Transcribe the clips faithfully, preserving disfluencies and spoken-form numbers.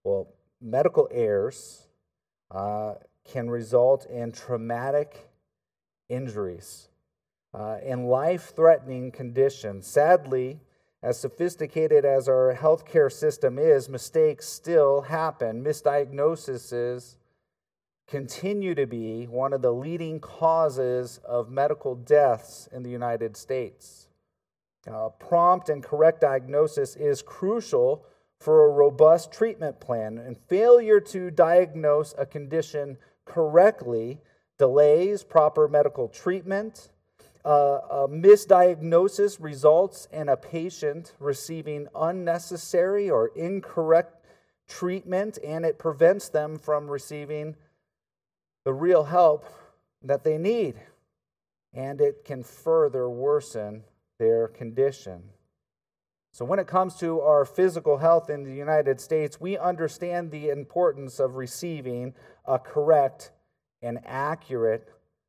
Well, medical errors uh, can result in traumatic injuries, uh, in life-threatening conditions. Sadly, as sophisticated as our healthcare system is, mistakes still happen. Misdiagnoses continue to be one of the leading causes of medical deaths in the United States. Uh, prompt and correct diagnosis is crucial for a robust treatment plan, and failure to diagnose a condition correctly delays proper medical treatment. Uh, a misdiagnosis results in a patient receiving unnecessary or incorrect treatment, and it prevents them from receiving the real help that they need, and it can further worsen their condition. So when it comes to our physical health in the United States, we understand the importance of receiving a correct and accurate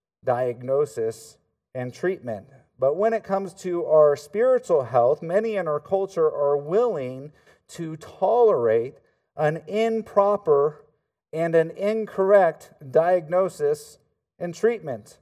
diagnosis and treatment. But when it comes to our spiritual health, many in our culture are willing to tolerate an improper and an incorrect diagnosis and treatment.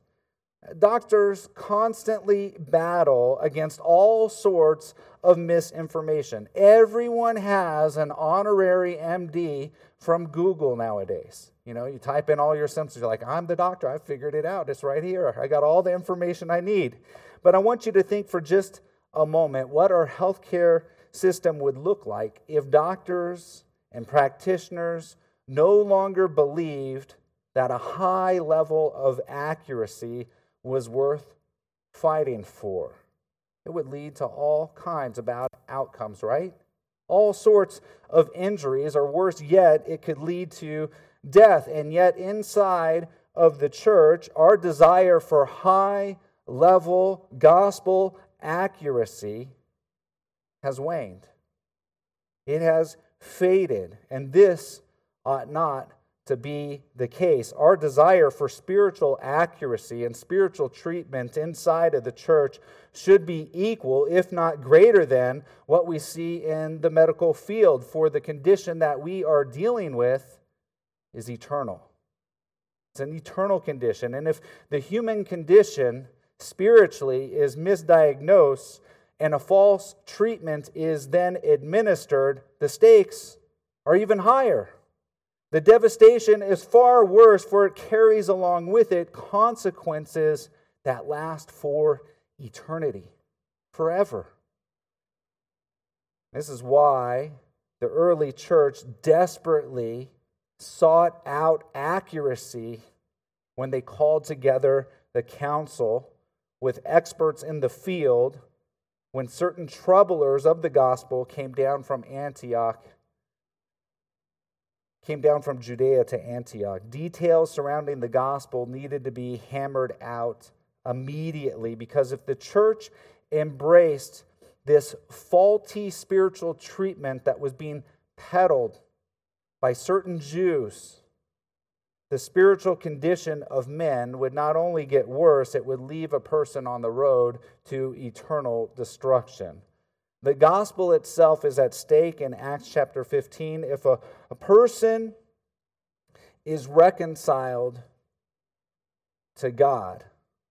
Doctors constantly battle against all sorts of misinformation. Everyone has an honorary M D from Google nowadays. You know, you type in all your symptoms, you're like, I'm the doctor, I figured it out, it's right here. I got all the information I need. But I want you to think for just a moment what our healthcare system would look like if doctors and practitioners no longer believed that a high level of accuracy was worth fighting for. It would lead to all kinds of bad outcomes, right? All sorts of injuries, or worse yet, it could lead to death. And yet inside of the church, our desire for high-level gospel accuracy has waned. It has faded, and this ought not to be the case. Our desire for spiritual accuracy and spiritual treatment inside of the church should be equal, if not greater than, what we see in the medical field, for the condition that we are dealing with is eternal. It's an eternal condition. And if the human condition spiritually is misdiagnosed and a false treatment is then administered, the stakes are even higher. The devastation is far worse, for it carries along with it consequences that last for eternity, forever. This is why the early church desperately sought out accuracy when they called together the council with experts in the field when certain troublers of the gospel came down from Antioch came down from Judea to Antioch. Details surrounding the gospel needed to be hammered out immediately, because if the church embraced this faulty spiritual treatment that was being peddled by certain Jews, the spiritual condition of men would not only get worse, it would leave a person on the road to eternal destruction. The gospel itself is at stake in Acts chapter fifteen. If a, a person is reconciled to God,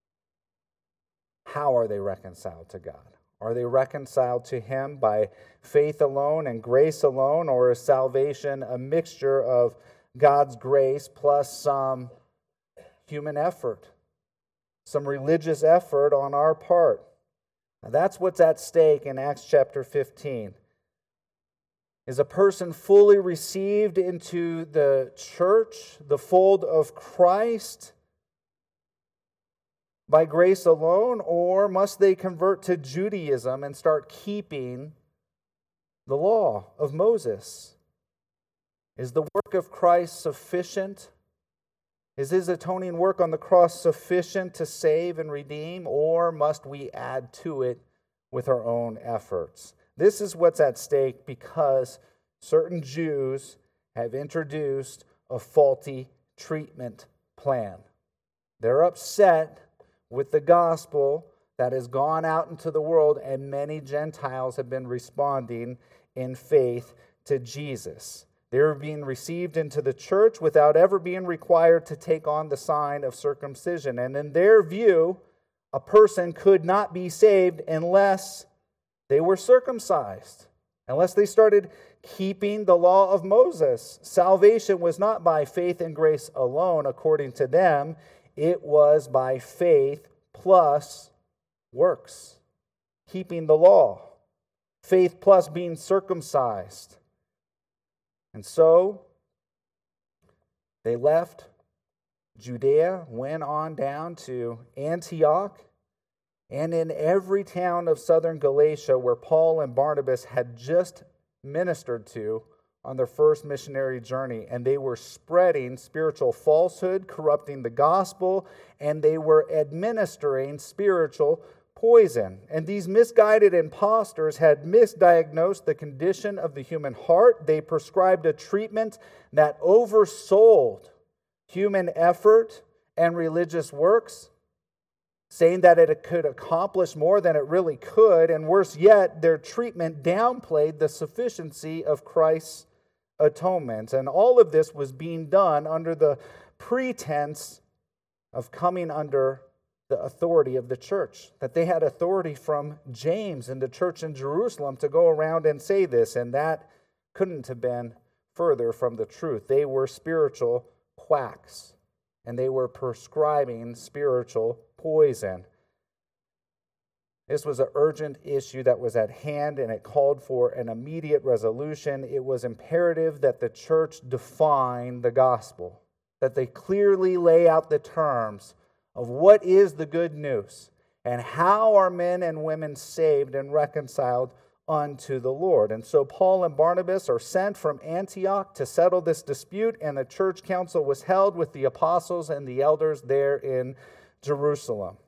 how are they reconciled to God? Are they reconciled to Him by faith alone and grace alone, or is salvation a mixture of God's grace plus some human effort, some religious effort on our part? Now, that's what's at stake in Acts chapter fifteen. Is a person fully received into the church, the fold of Christ, by grace alone, or must they convert to Judaism and start keeping the law of Moses? Is the work of Christ sufficient? Is His atoning work on the cross sufficient to save and redeem, or must we add to it with our own efforts? This is what's at stake because certain Jews have introduced a faulty treatment plan. They're upset with the gospel that has gone out into the world, and many Gentiles have been responding in faith to Jesus. They were being received into the church without ever being required to take on the sign of circumcision. And in their view, a person could not be saved unless they were circumcised, unless they started keeping the law of Moses. Salvation was not by faith and grace alone, according to them. It was by faith plus works, keeping the law. Faith plus being circumcised. And so they left Judea, went on down to Antioch, and in every town of southern Galatia where Paul and Barnabas had just ministered to on their first missionary journey. And they were spreading spiritual falsehood, corrupting the gospel, and they were administering spiritual poison. And these misguided impostors had misdiagnosed the condition of the human heart. They prescribed a treatment that oversold human effort and religious works, saying that it could accomplish more than it really could. And worse yet, their treatment downplayed the sufficiency of Christ's atonement. And all of this was being done under the pretense of coming under the authority of the church, that they had authority from James and the church in Jerusalem to go around and say this, and that couldn't have been further from the truth. They were spiritual quacks, and they were prescribing spiritual poison. This was an urgent issue that was at hand, and it called for an immediate resolution. It was imperative that the church define the gospel, that they clearly lay out the terms of what is the good news and how are men and women saved and reconciled unto the Lord. And so Paul and Barnabas are sent from Antioch to settle this dispute, and a church council was held with the apostles and the elders there in Jerusalem.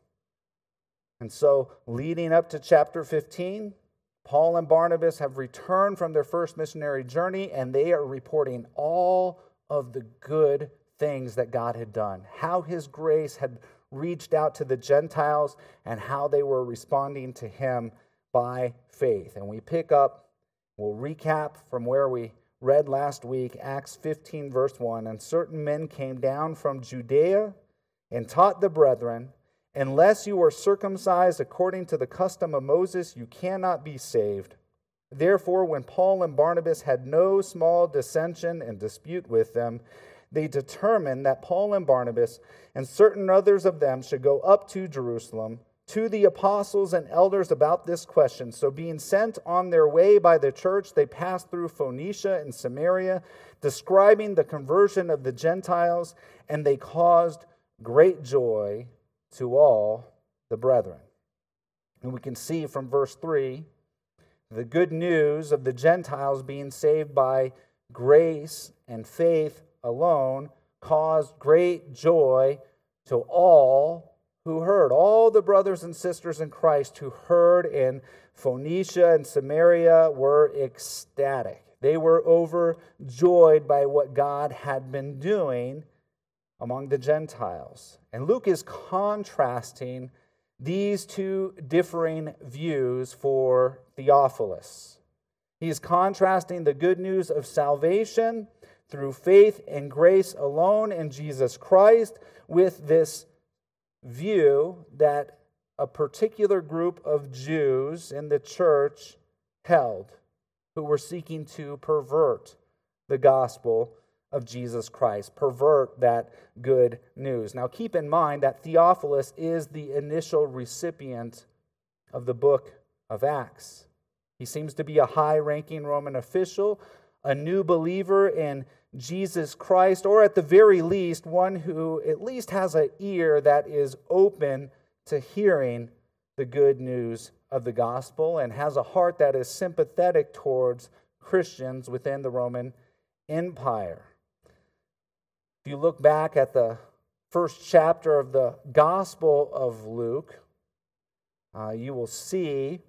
And so leading up to chapter fifteen, Paul and Barnabas have returned from their first missionary journey, and they are reporting all of the good things that God had done, how His grace had reached out to the Gentiles, and how they were responding to Him by faith. And we pick up, we'll recap from where we read last week, Acts fifteen, verse one. And certain men came down from Judea and taught the brethren, unless you are circumcised according to the custom of Moses, you cannot be saved. Therefore, when Paul and Barnabas had no small dissension and dispute with them, they determined that Paul and Barnabas and certain others of them should go up to Jerusalem to the apostles and elders about this question. So being sent on their way by the church, they passed through Phoenicia and Samaria, describing the conversion of the Gentiles, and they caused great joy to all the brethren. And we can see from verse three, the good news of the Gentiles being saved by grace and faith alone caused great joy to all who heard. All the brothers and sisters in Christ who heard in Phoenicia and Samaria were ecstatic. They were overjoyed by what God had been doing among the Gentiles. And Luke is contrasting these two differing views for Theophilus. He is contrasting the good news of salvation through faith and grace alone in Jesus Christ with this view that a particular group of Jews in the church held, who were seeking to pervert the gospel of Jesus Christ, pervert that good news. Now keep in mind that Theophilus is the initial recipient of the book of Acts. He seems to be a high-ranking Roman official, a new believer in Jesus Christ, or at the very least, one who at least has an ear that is open to hearing the good news of the gospel and has a heart that is sympathetic towards Christians within the Roman Empire. If you look back at the first chapter of the Gospel of Luke, uh, you will see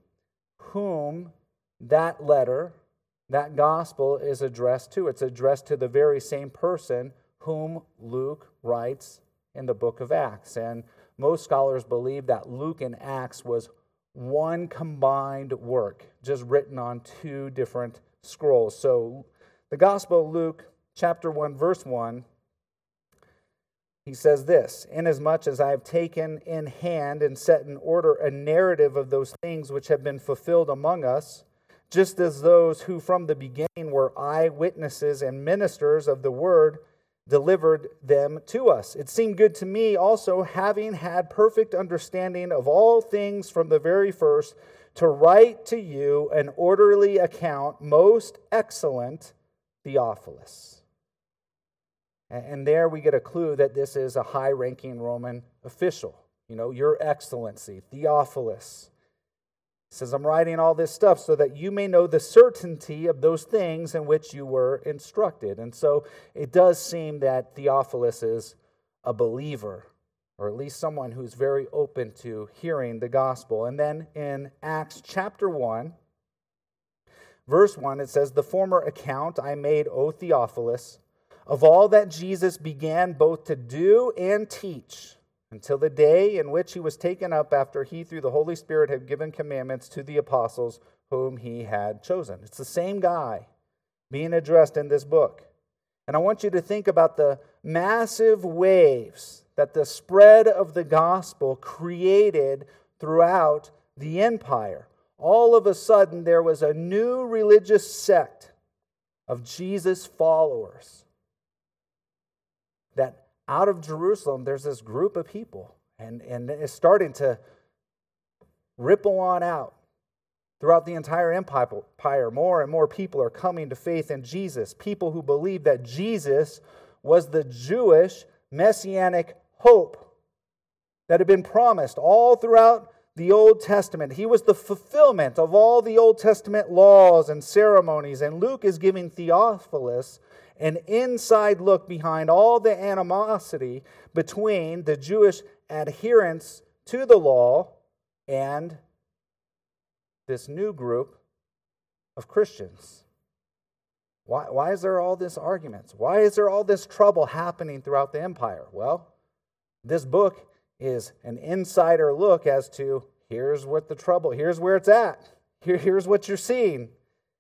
whom that letter, that gospel is addressed to. It's addressed to the very same person whom Luke writes in the book of Acts. And most scholars believe that Luke and Acts was one combined work, just written on two different scrolls. So The Gospel of Luke, chapter one, verse one, he says this, "Inasmuch as I have taken in hand and set in order a narrative of those things which have been fulfilled among us, just as those who from the beginning were eyewitnesses and ministers of the word delivered them to us. It seemed good to me also, having had perfect understanding of all things from the very first, to write to you an orderly account, most excellent Theophilus." And there we get a clue that this is a high-ranking Roman official. You know, Your Excellency, Theophilus. He says, "I'm writing all this stuff so that you may know the certainty of those things in which you were instructed." And so it does seem that Theophilus is a believer, or at least someone who's very open to hearing the gospel. And then in Acts chapter one, verse one, it says, "The former account I made, O Theophilus, of all that Jesus began both to do and teach, until the day in which he was taken up, after he, through the Holy Spirit, had given commandments to the apostles whom he had chosen." It's the same guy being addressed in this book. And I want you to think about the massive waves that the spread of the gospel created throughout the empire. All of a sudden, there was a new religious sect of Jesus' followers. That out of Jerusalem, there's this group of people, and, and it's starting to ripple on out throughout the entire empire. More and more people are coming to faith in Jesus. People who believe that Jesus was the Jewish messianic hope that had been promised all throughout the Old Testament. He was the fulfillment of all the Old Testament laws and ceremonies. And Luke is giving Theophilus an inside look behind all the animosity between the Jewish adherents to the law and this new group of Christians. Why, why is there all this arguments? Why is there all this trouble happening throughout the empire? Well, this book is an insider look as to here's what the trouble, here's where it's at. Here, here's what you're seeing.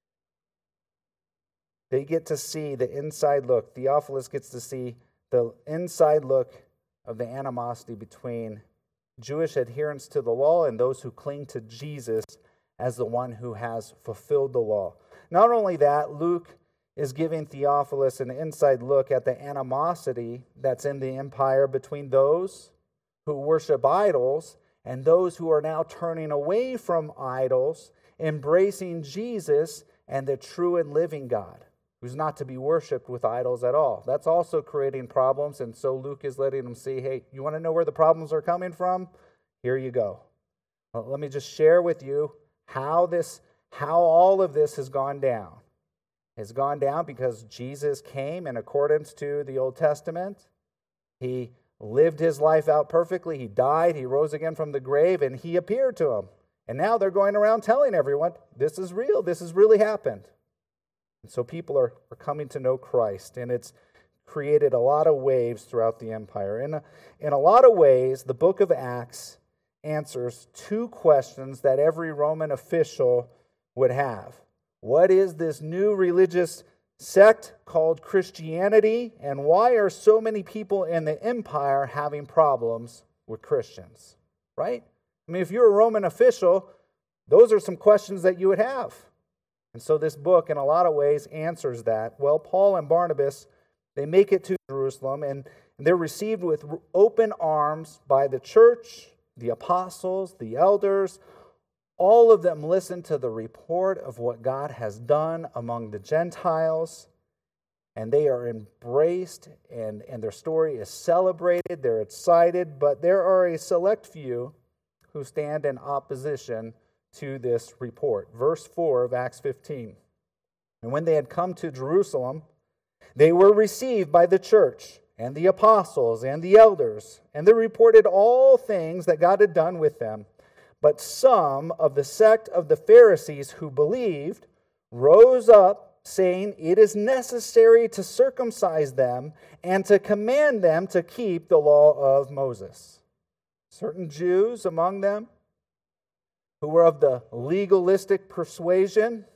They get to see the inside look. Theophilus gets to see the inside look of the animosity between Jewish adherents to the law and those who cling to Jesus as the one who has fulfilled the law. Not only that, Luke is giving Theophilus an inside look at the animosity that's in the empire between those who worship idols and those who are now turning away from idols, embracing Jesus and the true and living God, who's not to be worshipped with idols at all. That's also creating problems, and so Luke is letting them see, hey, you want to know where the problems are coming from? Here you go. Well, let me just share with you how this, how all of this has gone down. It's gone down because Jesus came in accordance to the Old Testament. He lived his life out perfectly. He died, he rose again from the grave, and he appeared to them. And now they're going around telling everyone, this is real, this has really happened. And so people are, are coming to know Christ, and it's created a lot of waves throughout the empire. In a, in a lot of ways, the book of Acts answers two questions that every Roman official would have. What is this new religious sect called Christianity, and why are so many people in the empire having problems with Christians? Right? I mean, if you're a Roman official, those are some questions that you would have. And so this book, in a lot of ways, answers that. Well, Paul and Barnabas, they make it to Jerusalem, and they're received with open arms by the church, the apostles, the elders. All of them listen to the report of what God has done among the Gentiles, and they are embraced, and, and their story is celebrated. They're excited, but there are a select few who stand in opposition to this report. Verse four of Acts fifteen. And when they had come to Jerusalem, they were received by the church and the apostles and the elders, and they reported all things that God had done with them. But some of the sect of the Pharisees who believed rose up, saying, "It is necessary to circumcise them and to command them to keep the law of Moses." Certain Jews among them, who were of the legalistic persuasion,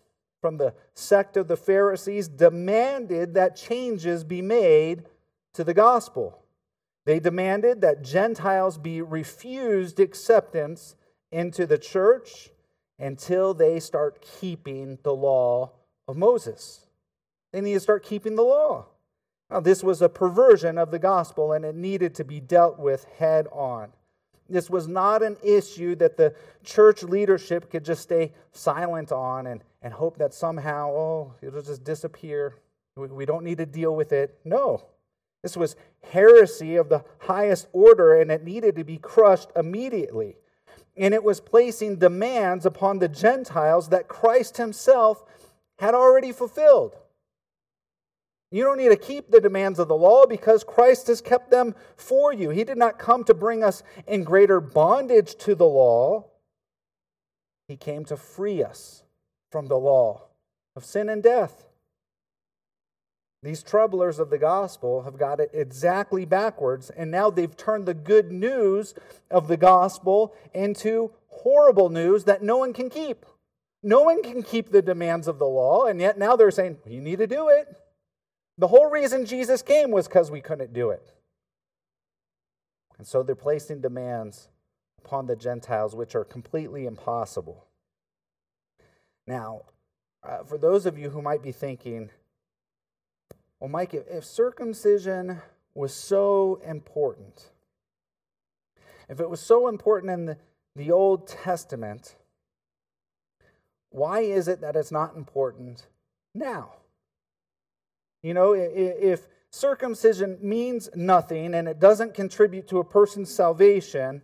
from the sect of the Pharisees demanded that changes be made to the gospel. They demanded that Gentiles be refused acceptance into the church until they start keeping the law of Moses. They need to start keeping the law. Now, this was a perversion of the gospel, and it needed to be dealt with head on. This was not an issue that the church leadership could just stay silent on and, and hope that somehow, oh, it'll just disappear. We, we don't need to deal with it. No. This was heresy of the highest order, and it needed to be crushed immediately. And it was placing demands upon the Gentiles that Christ himself had already fulfilled. You don't need to keep the demands of the law because Christ has kept them for you. He did not come to bring us in greater bondage to the law. He came to free us from the law of sin and death. These troublers of the gospel have got it exactly backwards, and now they've turned the good news of the gospel into horrible news that no one can keep. No one can keep the demands of the law, and yet now they're saying, you need to do it. The whole reason Jesus came was because we couldn't do it. And so they're placing demands upon the Gentiles, which are completely impossible. Now, uh, for those of you who might be thinking, well, Mike, if, if circumcision was so important, if it was so important in the, the Old Testament, why is it that it's not important now? You know, if circumcision means nothing and it doesn't contribute to a person's salvation,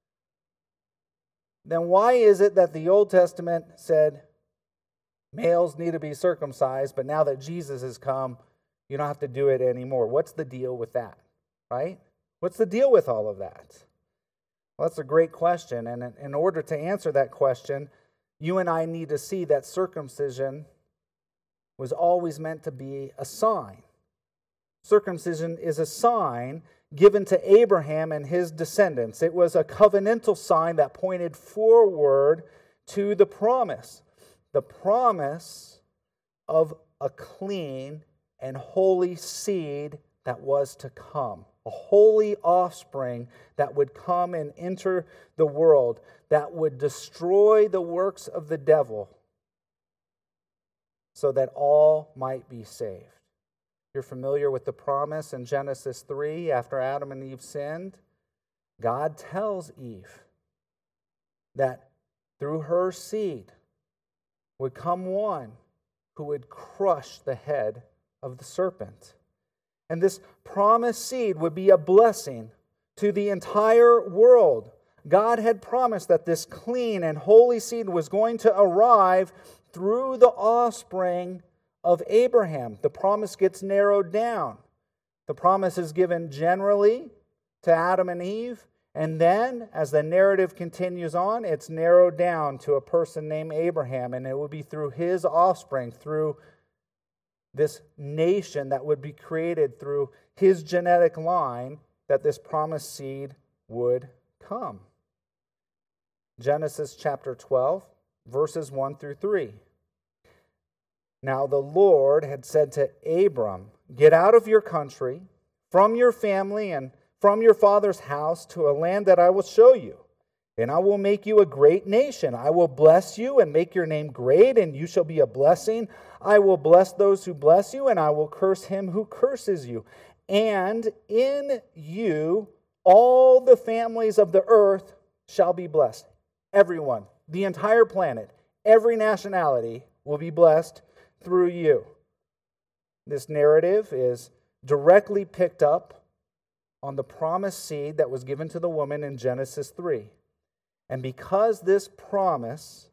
then why is it that the Old Testament said males need to be circumcised, but now that Jesus has come, you don't have to do it anymore? What's the deal with that, right? What's the deal with all of that? Well, that's a great question, and in order to answer that question, you and I need to see that circumcision was always meant to be a sign. Circumcision is a sign given to Abraham and his descendants. It was a covenantal sign that pointed forward to the promise. The promise of a clean and holy seed that was to come. A holy offspring that would come and enter the world, that would destroy the works of the devil, so that all might be saved. You're familiar with the promise in Genesis three, after Adam and Eve sinned. God tells Eve that through her seed would come one who would crush the head of the serpent. And this promised seed would be a blessing to the entire world. God had promised that this clean and holy seed was going to arrive through the offspring of Abraham. The promise gets narrowed down. The promise is given generally to Adam and Eve, and then, as the narrative continues on, it's narrowed down to a person named Abraham, and it would be through his offspring, through this nation that would be created through his genetic line, that this promised seed would come. Genesis chapter twelve, verses one through three. Now the Lord had said to Abram, "Get out of your country, from your family, and from your father's house to a land that I will show you. And I will make you a great nation. I will bless you and make your name great, and you shall be a blessing. I will bless those who bless you, and I will curse him who curses you. And in you all the families of the earth shall be blessed." Everyone, the entire planet, every nationality will be blessed through you. This narrative is directly picked up on the promised seed that was given to the woman in Genesis three. And because this promise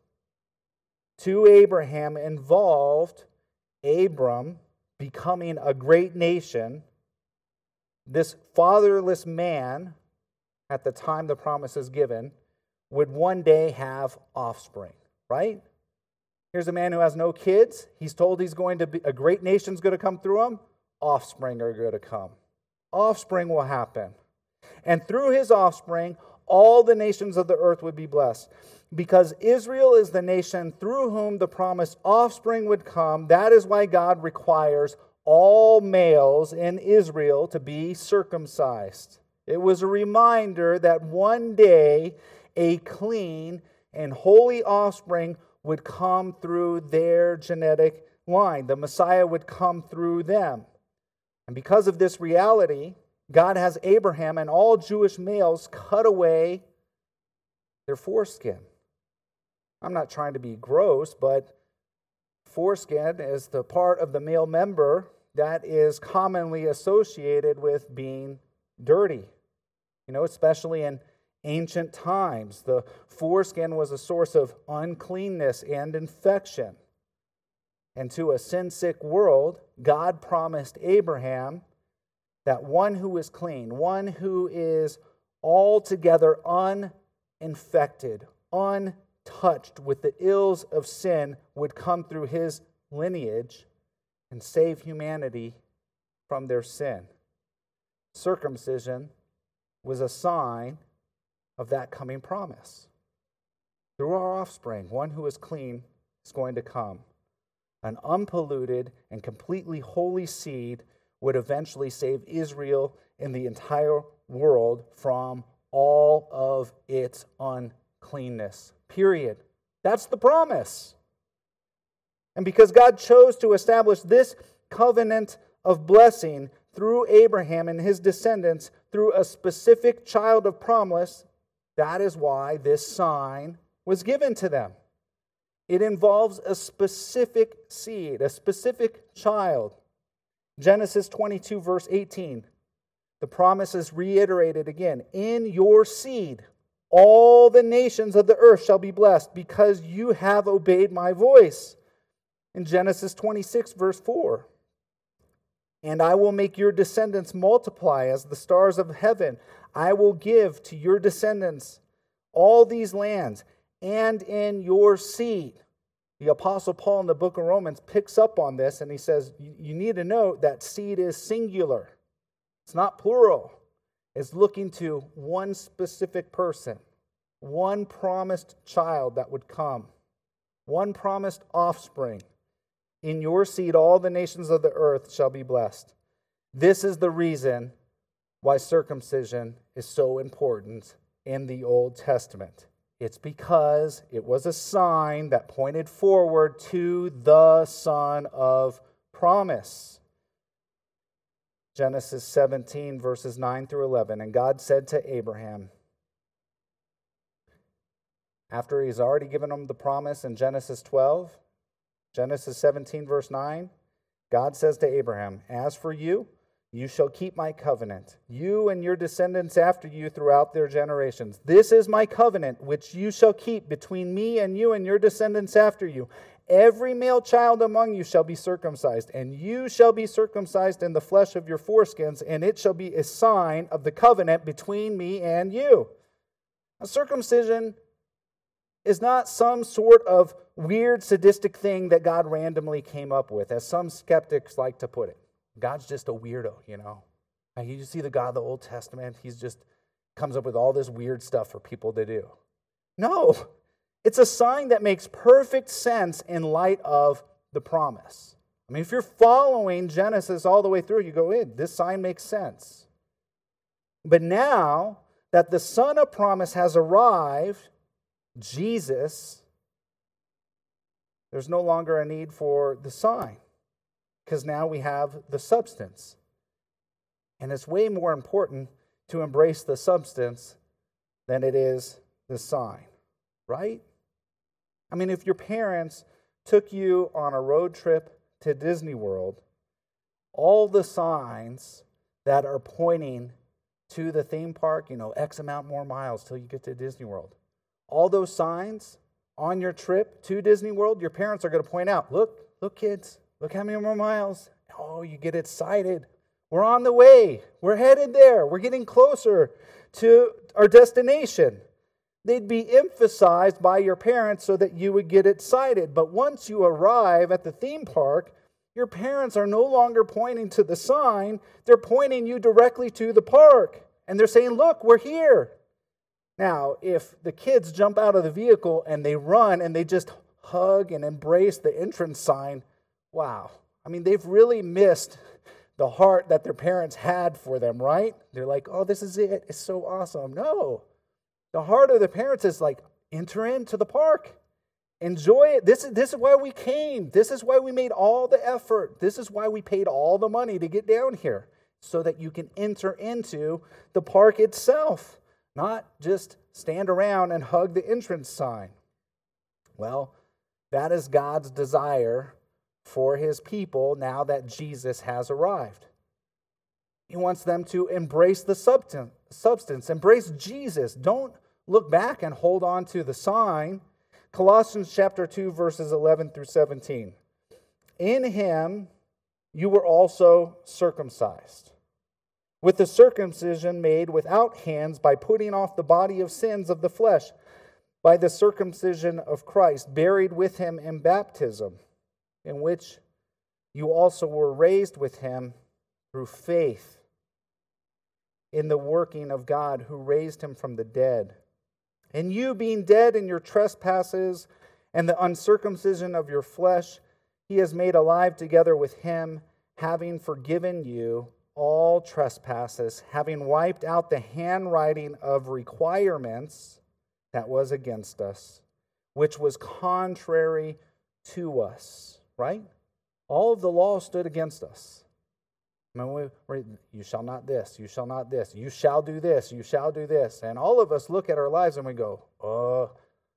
to Abraham involved Abram becoming a great nation, this fatherless man, at the time the promise is given, would one day have offspring, right? Here's a man who has no kids. He's told he's going to be, a great nation's going to come through him. Offspring are going to come. Offspring will happen. And through his offspring, all the nations of the earth would be blessed. Because Israel is the nation through whom the promised offspring would come, that is why God requires all males in Israel to be circumcised. It was a reminder that one day a clean and holy offspring would come through their genetic line. The Messiah would come through them. And because of this reality, God has Abraham and all Jewish males cut away their foreskin. I'm not trying to be gross, but foreskin is the part of the male member that is commonly associated with being dirty. You know, especially in ancient times, the foreskin was a source of uncleanness and infection. And to a sin-sick world, God promised Abraham that one who is clean, one who is altogether uninfected, untouched with the ills of sin, would come through his lineage and save humanity from their sin. Circumcision was a sign of that coming promise. Through our offspring, one who is clean is going to come. An unpolluted and completely holy seed would eventually save Israel and the entire world from all of its uncleanness. Period. That's the promise. And because God chose to establish this covenant of blessing through Abraham and his descendants, through a specific child of promise, that is why this sign was given to them. It involves a specific seed, a specific child. Genesis twenty-two, verse eighteen. The promise is reiterated again. In your seed, all the nations of the earth shall be blessed, because you have obeyed my voice. In Genesis twenty-six, verse four. And I will make your descendants multiply as the stars of heaven. I will give to your descendants all these lands, and in your seed. The Apostle Paul in the book of Romans picks up on this, and he says, you need to note that seed is singular. It's not plural. It's looking to one specific person, one promised child that would come, one promised offspring. In your seed, all the nations of the earth shall be blessed. This is the reason why circumcision is so important in the Old Testament. It's because it was a sign that pointed forward to the Son of Promise. Genesis seventeen, verses nine through eleven. And God said to Abraham, after he's already given him the promise in Genesis twelve, Genesis seventeen, verse nine, God says to Abraham, as for you, you shall keep my covenant, you and your descendants after you throughout their generations. This is my covenant, which you shall keep between me and you and your descendants after you. Every male child among you shall be circumcised, and you shall be circumcised in the flesh of your foreskins, and it shall be a sign of the covenant between me and you. Now, circumcision is not some sort of weird, sadistic thing that God randomly came up with, as some skeptics like to put it. God's just a weirdo, you know. You see the God of the Old Testament, he's just comes up with all this weird stuff for people to do. No, it's a sign that makes perfect sense in light of the promise. I mean, if you're following Genesis all the way through, you go, in, this sign makes sense. But now that the Son of Promise has arrived, Jesus, there's no longer a need for the sign, because now we have the substance. And it's way more important to embrace the substance than it is the sign, right? I mean, if your parents took you on a road trip to Disney World, all the signs that are pointing to the theme park, you know, X amount more miles till you get to Disney World, all those signs on your trip to Disney World, your parents are going to point out, look, look, kids, look how many more miles. Oh, you get excited. We're on the way. We're headed there. We're getting closer to our destination. They'd be emphasized by your parents so that you would get excited. But once you arrive at the theme park, your parents are no longer pointing to the sign. They're pointing you directly to the park. And they're saying, look, we're here. Now, if the kids jump out of the vehicle and they run and they just hug and embrace the entrance sign, wow. I mean, they've really missed the heart that their parents had for them, right? They're like, oh, this is it. It's so awesome. No. The heart of the parents is like, enter into the park. Enjoy it. This is, this is why we came. This is why we made all the effort. This is why we paid all the money to get down here, so that you can enter into the park itself. Not just stand around and hug the entrance sign. Well, that is God's desire for his people now that Jesus has arrived. He wants them to embrace the substance, substance, embrace Jesus. Don't look back and hold on to the sign. Colossians chapter two, verses eleven through seventeen. In him you were also circumcised, with the circumcision made without hands, by putting off the body of sins of the flesh, by the circumcision of Christ, buried with him in baptism, in which you also were raised with him through faith in the working of God who raised him from the dead. And you, being dead in your trespasses and the uncircumcision of your flesh, he has made alive together with him, having forgiven you all trespasses, having wiped out the handwriting of requirements that was against us, which was contrary to us. Right? All of the law stood against us. I mean, we, we, you shall not this, you shall not this, you shall do this, you shall do this. And all of us look at our lives and we go, oh,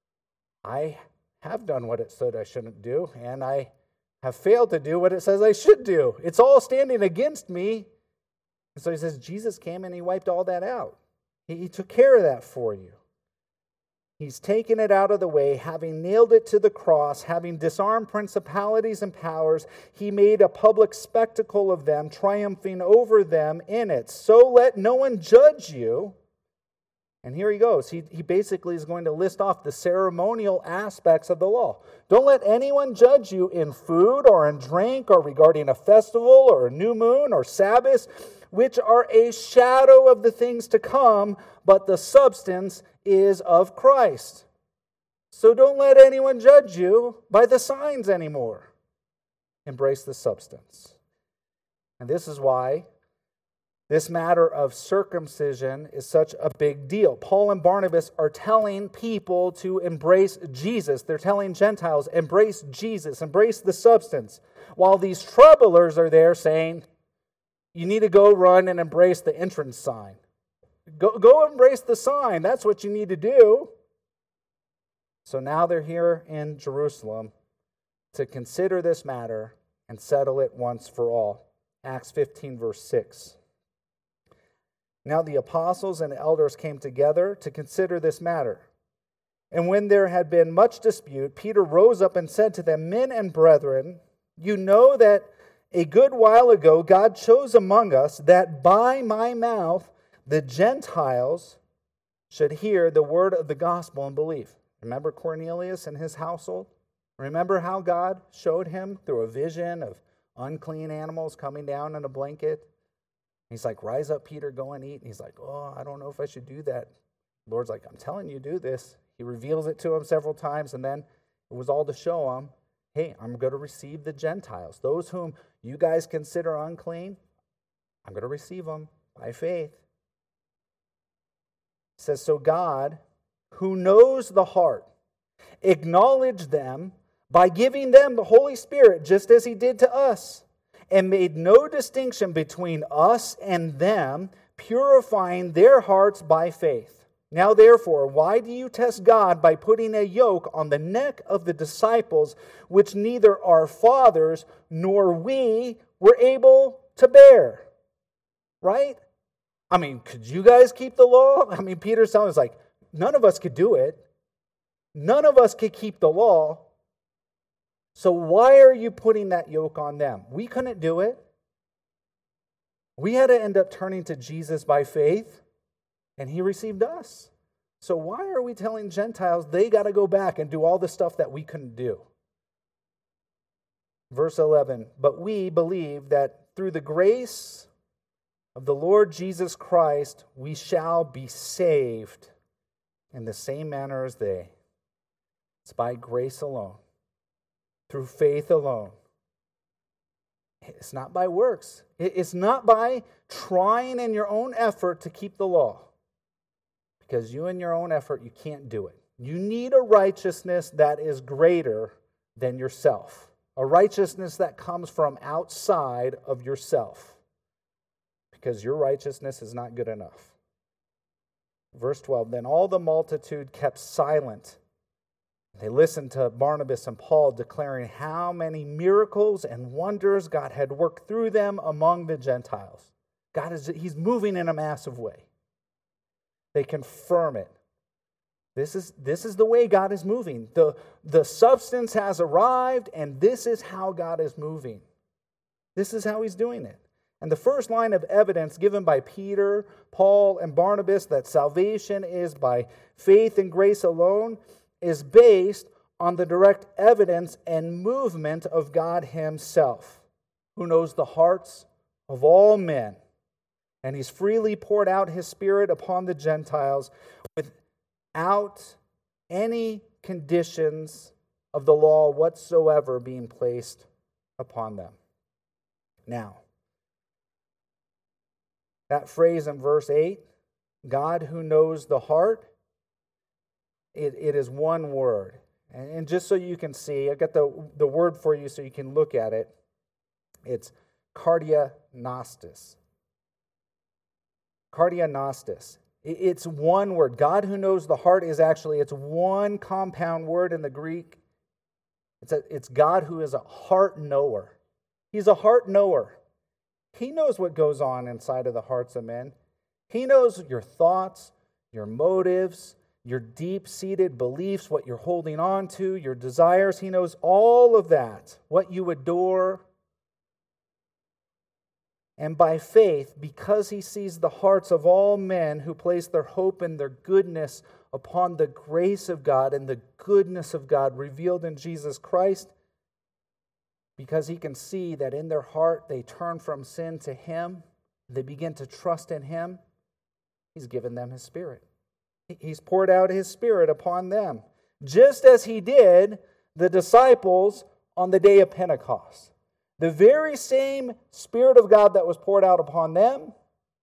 I have done what it said I shouldn't do, and I have failed to do what it says I should do. It's all standing against me. And so he says, Jesus came and he wiped all that out. He, he took care of that for you. He's taken it out of the way, having nailed it to the cross, having disarmed principalities and powers. He made a public spectacle of them, triumphing over them in it. So let no one judge you. And here he goes. He, he basically is going to list off the ceremonial aspects of the law. Don't let anyone judge you in food or in drink or regarding a festival or a new moon or Sabbath, which are a shadow of the things to come, but the substance is of Christ. So don't let anyone judge you by the signs anymore. Embrace the substance. And this is why this matter of circumcision is such a big deal. Paul and Barnabas are telling people to embrace Jesus. They're telling Gentiles, embrace Jesus, embrace the substance. While these troublers are there saying, you need to go run and embrace the entrance sign. Go, go embrace the sign. That's what you need to do. So now they're here in Jerusalem to consider this matter and settle it once for all. Acts fifteen, verse six. Now the apostles and elders came together to consider this matter. And when there had been much dispute, Peter rose up and said to them, Men and brethren, you know that a good while ago God chose among us that by my mouth the Gentiles should hear the word of the gospel and believe. Remember Cornelius and his household? Remember how God showed him through a vision of unclean animals coming down in a blanket? He's like, rise up, Peter, go and eat. And he's like, oh, I don't know if I should do that. The Lord's like, I'm telling you, do this. He reveals it to him several times, and then it was all to show him, hey, I'm going to receive the Gentiles. Those whom you guys consider unclean, I'm going to receive them by faith. It says, so God, who knows the heart, acknowledged them by giving them the Holy Spirit, just as he did to us, and made no distinction between us and them, purifying their hearts by faith. Now therefore, why do you test God by putting a yoke on the neck of the disciples, which neither our fathers nor we were able to bear? Right? I mean, could you guys keep the law? I mean, Peter's telling us, like, none of us could do it. None of us could keep the law. So why are you putting that yoke on them? We couldn't do it. We had to end up turning to Jesus by faith, and he received us. So why are we telling Gentiles they got to go back and do all the stuff that we couldn't do? Verse eleven, but we believe that through the grace of the Lord Jesus Christ, we shall be saved in the same manner as they. It's by grace alone, through faith alone. It's not by works. It's not by trying in your own effort to keep the law. Because you in your own effort, you can't do it. You need a righteousness that is greater than yourself. A righteousness that comes from outside of yourself. Because your righteousness is not good enough. Verse twelve, then all the multitude kept silent. They listened to Barnabas and Paul declaring how many miracles and wonders God had worked through them among the Gentiles. God is, He's moving in a massive way. They confirm it. This is, this is the way God is moving. The, the substance has arrived, and this is how God is moving. This is how He's doing it. And the first line of evidence given by Peter, Paul, and Barnabas that salvation is by faith and grace alone is based on the direct evidence and movement of God Himself, who knows the hearts of all men. And He's freely poured out His Spirit upon the Gentiles without any conditions of the law whatsoever being placed upon them. Now, that phrase in verse eight, God who knows the heart, It, it is one word. And, and just so you can see, I got the, the word for you so you can look at it. It's cardiagnostis. Cardiagnostis. It, it's one word. God who knows the heart is actually, it's one compound word in the Greek. It's, a, it's God who is a heart knower. He's a heart knower. He knows what goes on inside of the hearts of men. He knows your thoughts, your motives, your deep-seated beliefs, what you're holding on to, your desires. He knows all of that, what you adore. And by faith, because He sees the hearts of all men who place their hope and their goodness upon the grace of God and the goodness of God revealed in Jesus Christ, because He can see that in their heart they turn from sin to Him, they begin to trust in Him, He's given them His Spirit. He's poured out His Spirit upon them, just as He did the disciples on the day of Pentecost. The very same Spirit of God that was poured out upon them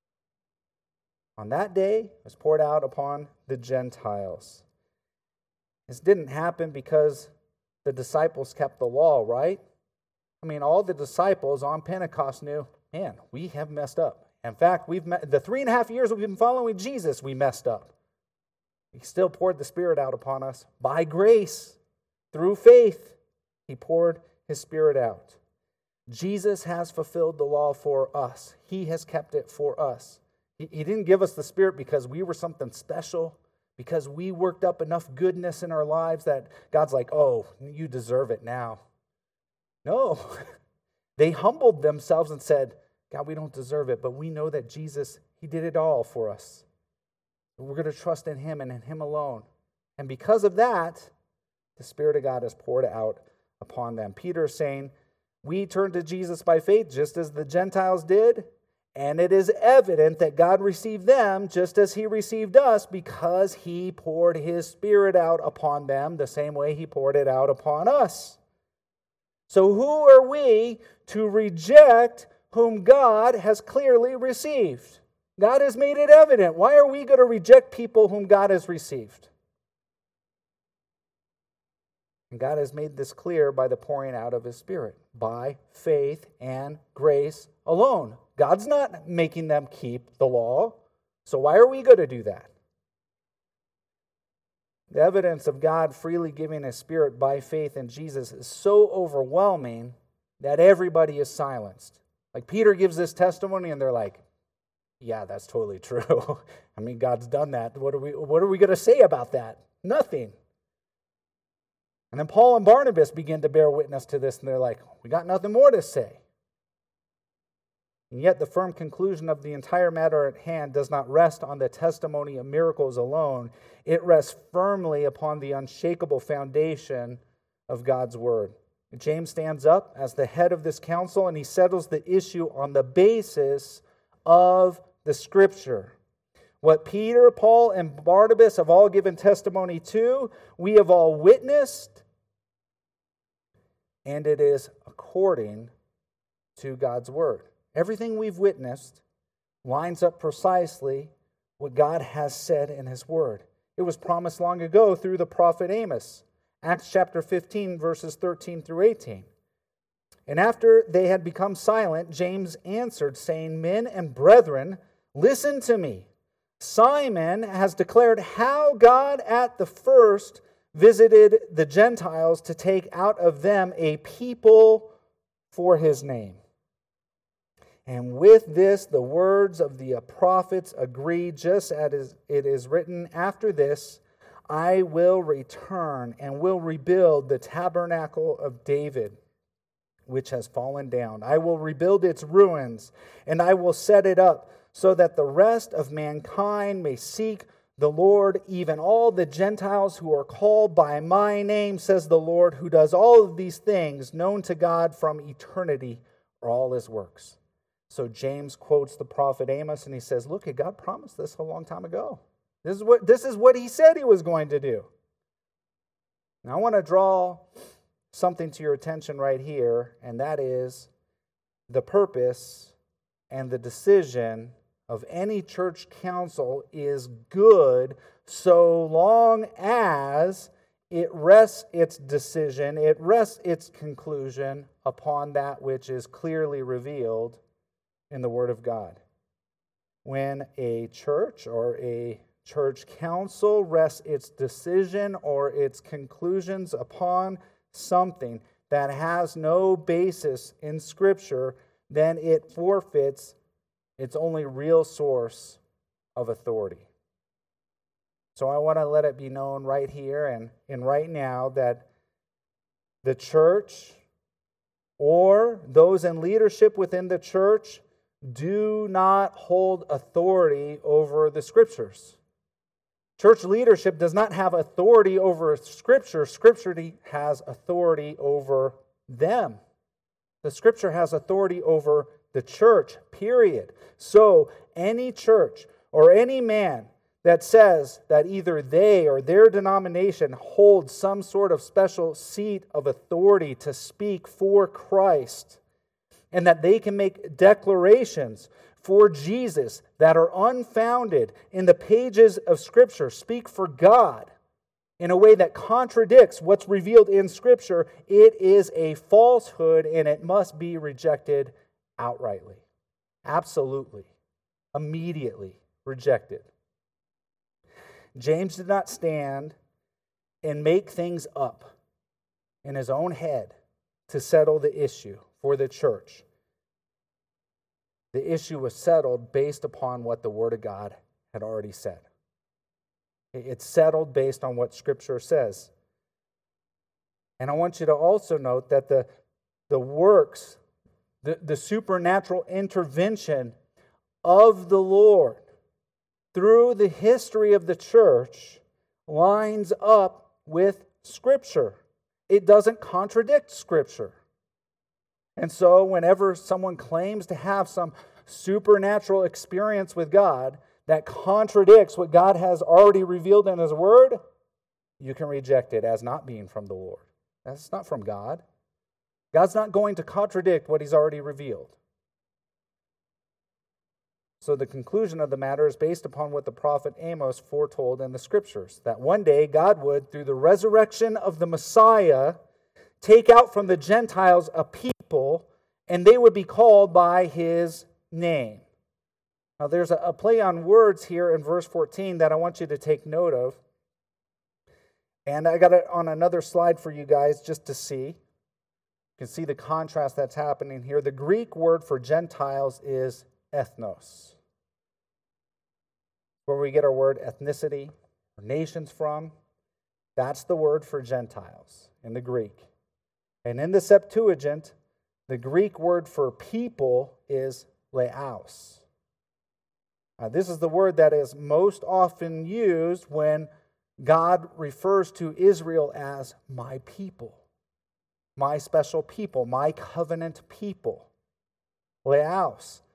on that day was poured out upon the Gentiles. This didn't happen because the disciples kept the law, right? I mean, all the disciples on Pentecost knew, man, we have messed up. In fact, we've met, the three and a half years we've been following Jesus, we messed up. He still poured the Spirit out upon us by grace, through faith. He poured His Spirit out. Jesus has fulfilled the law for us. He has kept it for us. He, he didn't give us the Spirit because we were something special, because we worked up enough goodness in our lives that God's like, oh, you deserve it now. No. They humbled themselves and said, God, we don't deserve it, but we know that Jesus, He did it all for us. We're going to trust in Him and in Him alone. And because of that, the Spirit of God is poured out upon them. Peter is saying, we turn to Jesus by faith just as the Gentiles did, and it is evident that God received them just as He received us because He poured His Spirit out upon them the same way He poured it out upon us. So who are we to reject whom God has clearly received? God has made it evident. Why are we going to reject people whom God has received? And God has made this clear by the pouring out of His Spirit, by faith and grace alone. God's not making them keep the law, so why are we going to do that? The evidence of God freely giving His Spirit by faith in Jesus is so overwhelming that everybody is silenced. Like Peter gives this testimony and they're like, yeah, that's totally true. I mean, God's done that. What are we, what are we going to say about that? Nothing. And then Paul and Barnabas begin to bear witness to this, and they're like, we got nothing more to say. And yet the firm conclusion of the entire matter at hand does not rest on the testimony of miracles alone. It rests firmly upon the unshakable foundation of God's Word. James stands up as the head of this council, and he settles the issue on the basis of the Scripture. What Peter, Paul, and Barnabas have all given testimony to, we have all witnessed, and it is according to God's word. Everything we've witnessed lines up precisely what God has said in His word. It was promised long ago through the prophet Amos. Acts chapter fifteen, verses thirteen through eighteen. And after they had become silent, James answered, saying, Men and brethren, listen to me. Simon has declared how God at the first visited the Gentiles to take out of them a people for His name. And with this, the words of the prophets agree, just as it is written, after this, I will return and will rebuild the tabernacle of David, which has fallen down. I will rebuild its ruins, and I will set it up, so that the rest of mankind may seek the Lord, even all the Gentiles who are called by my name, says the Lord, who does all of these things, known to God from eternity, are all His works. So James quotes the prophet Amos, and he says, look, God promised this a long time ago. This is what, this is what He said He was going to do. Now I want to draw something to your attention right here, and that is the purpose and the decision of any church council is good so long as it rests its decision, it rests its conclusion upon that which is clearly revealed in the Word of God. When a church or a church council rests its decision or its conclusions upon something that has no basis in Scripture, then it forfeits its only real source of authority. So I want to let it be known right here and, and right now that the church or those in leadership within the church do not hold authority over the Scriptures. Church leadership does not have authority over Scripture. Scripture has authority over them. The Scripture has authority over the church, period. So any church or any man that says that either they or their denomination holds some sort of special seat of authority to speak for Christ, and that they can make declarations for Jesus that are unfounded in the pages of Scripture, speak for God in a way that contradicts what's revealed in Scripture, it is a falsehood and it must be rejected outrightly. Absolutely. Immediately rejected. James did not stand and make things up in his own head to settle the issue for the church. The issue was settled based upon what the Word of God had already said. It's settled based on what Scripture says. And I want you to also note that the, the works, the, the supernatural intervention of the Lord through the history of the church lines up with Scripture. It doesn't contradict Scripture. And so whenever someone claims to have some supernatural experience with God that contradicts what God has already revealed in His Word, you can reject it as not being from the Lord. That's not from God. God's not going to contradict what He's already revealed. So the conclusion of the matter is based upon what the prophet Amos foretold in the Scriptures, that one day God would, through the resurrection of the Messiah, take out from the Gentiles a people, and they would be called by His name. Now there's a play on words here in verse fourteen that I want you to take note of. And I got it on another slide for you guys just to see. You can see the contrast that's happening here. The Greek word for Gentiles is ethnos, where we get our word ethnicity or nations from. That's the word for Gentiles in the Greek. And in the Septuagint, the Greek word for people is laos. Now, this is the word that is most often used when God refers to Israel as my people, my special people, my covenant people. Laos.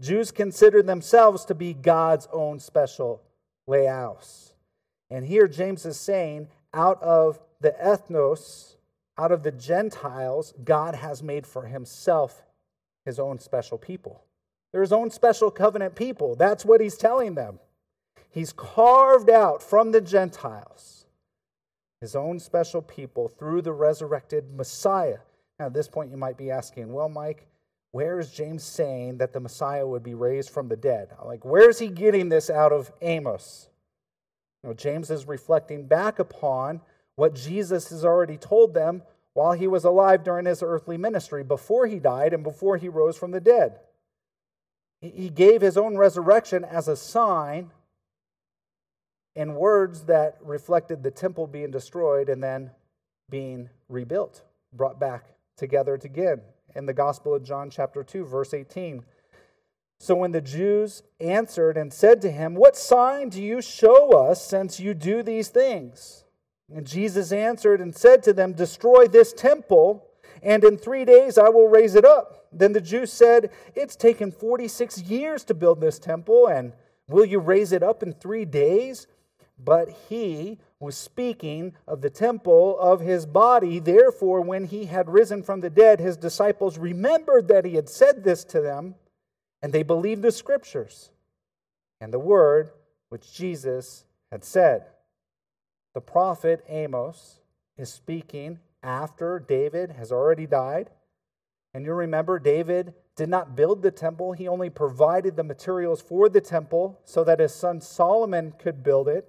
Jews considered themselves to be God's own special laos. And here James is saying, out of the ethnos, out of the Gentiles, God has made for himself his own special people. They're his own special covenant people. That's what he's telling them. He's carved out from the Gentiles his own special people through the resurrected Messiah. Now, at this point, you might be asking, well, Mike, where is James saying that the Messiah would be raised from the dead? Like, where is he getting this out of Amos? You know, James is reflecting back upon what Jesus has already told them while he was alive during his earthly ministry, before he died and before he rose from the dead. He gave his own resurrection as a sign in words that reflected the temple being destroyed and then being rebuilt, brought back together again. In the Gospel of John chapter two, verse eighteen. So when the Jews answered and said to him, "What sign do you show us since you do these things?" And Jesus answered and said to them, "Destroy this temple, and in three days I will raise it up." Then the Jews said, "It's taken forty-six years to build this temple, and will you raise it up in three days?" But he was speaking of the temple of his body. Therefore, when he had risen from the dead, his disciples remembered that he had said this to them, and they believed the Scriptures and the word which Jesus had said. The prophet Amos is speaking after David has already died. And you remember, David did not build the temple. He only provided the materials for the temple so that his son Solomon could build it.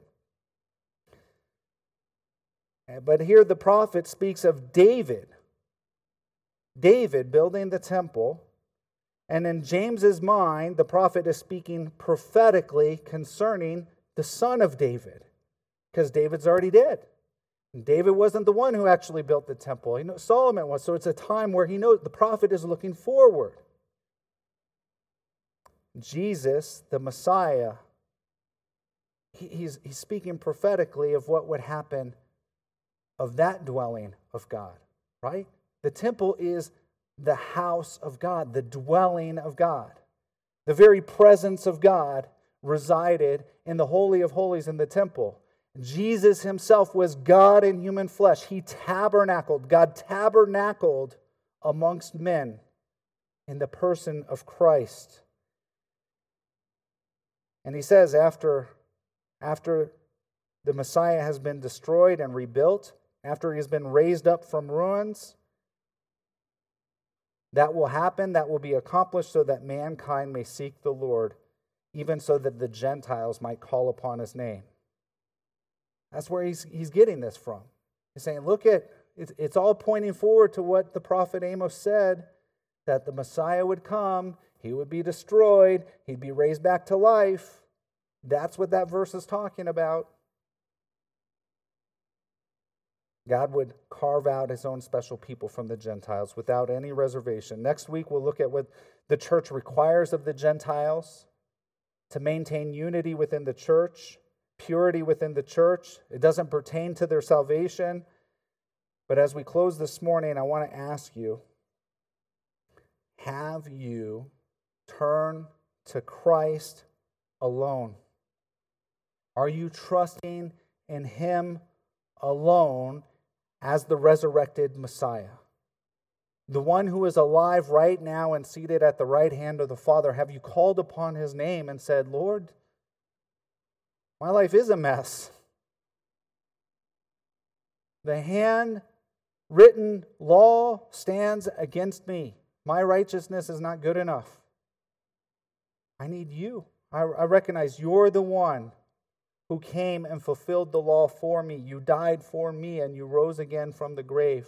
But here the prophet speaks of David. David building the temple. And in James's mind, the prophet is speaking prophetically concerning the son of David, because David's already dead. And David wasn't the one who actually built the temple. You know, Solomon was. So it's a time where he knows the prophet is looking forward. Jesus, the Messiah, he, he's, he's speaking prophetically of what would happen of that dwelling of God, right? The temple is the house of God, the dwelling of God. The very presence of God resided in the Holy of Holies in the temple. Jesus himself was God in human flesh. He tabernacled. God tabernacled amongst men in the person of Christ. And he says after, after the Messiah has been destroyed and rebuilt, after he has been raised up from ruins, that will happen, that will be accomplished so that mankind may seek the Lord, even so that the Gentiles might call upon his name. That's where he's, he's getting this from. He's saying, look at, it's, it's all pointing forward to what the prophet Amos said, that the Messiah would come, he would be destroyed, he'd be raised back to life. That's what that verse is talking about. God would carve out his own special people from the Gentiles without any reservation. Next week, we'll look at what the church requires of the Gentiles to maintain unity within the church, purity within the church. It doesn't pertain to their salvation. But as we close this morning, I want to ask you, have you turned to Christ alone? Are you trusting in him alone as the resurrected Messiah? The one who is alive right now and seated at the right hand of the Father. Have you called upon his name and said, "Lord, my life is a mess. The handwritten law stands against me. My righteousness is not good enough. I need you. I, I recognize you're the one who came and fulfilled the law for me. You died for me and you rose again from the grave.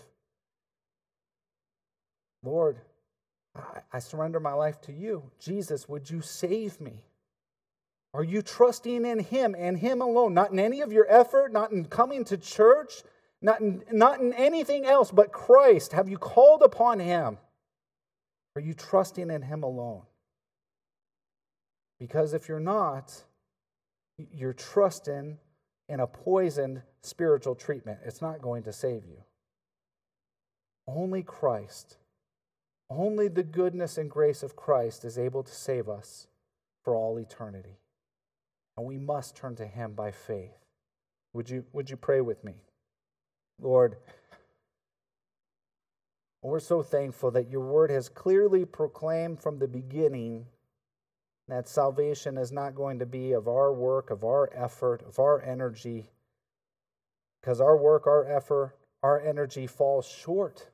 Lord, I, I surrender my life to you. Jesus, would you save me?" Are you trusting in him and him alone? Not in any of your effort, not in coming to church, not in, not in anything else but Christ. Have you called upon him? Are you trusting in him alone? Because if you're not, you're trusting in a poisoned spiritual treatment. It's not going to save you. Only Christ Only the goodness and grace of Christ is able to save us for all eternity. And we must turn to him by faith. Would you, would you pray with me? Lord, we're so thankful that your word has clearly proclaimed from the beginning that salvation is not going to be of our work, of our effort, of our energy, because our work, our effort, our energy falls short.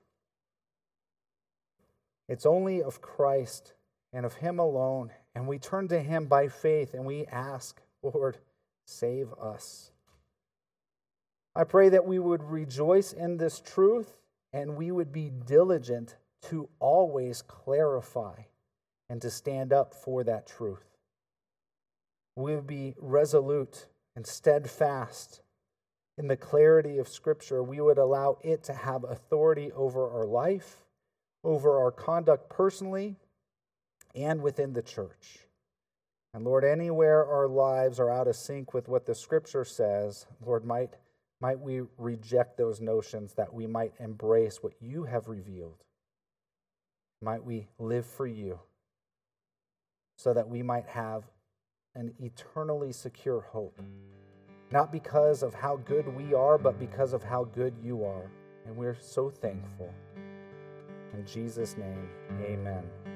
It's only of Christ and of him alone, and we turn to him by faith and we ask, Lord, save us. I pray that we would rejoice in this truth and we would be diligent to always clarify and to stand up for that truth. We would be resolute and steadfast in the clarity of Scripture. We would allow it to have authority over our life, over our conduct personally, and within the church. And Lord, anywhere our lives are out of sync with what the Scripture says, Lord, might, might we reject those notions that we might embrace what you have revealed. Might we live for you so that we might have an eternally secure hope. Not because of how good we are, but because of how good you are. And we're so thankful. In Jesus' name, amen.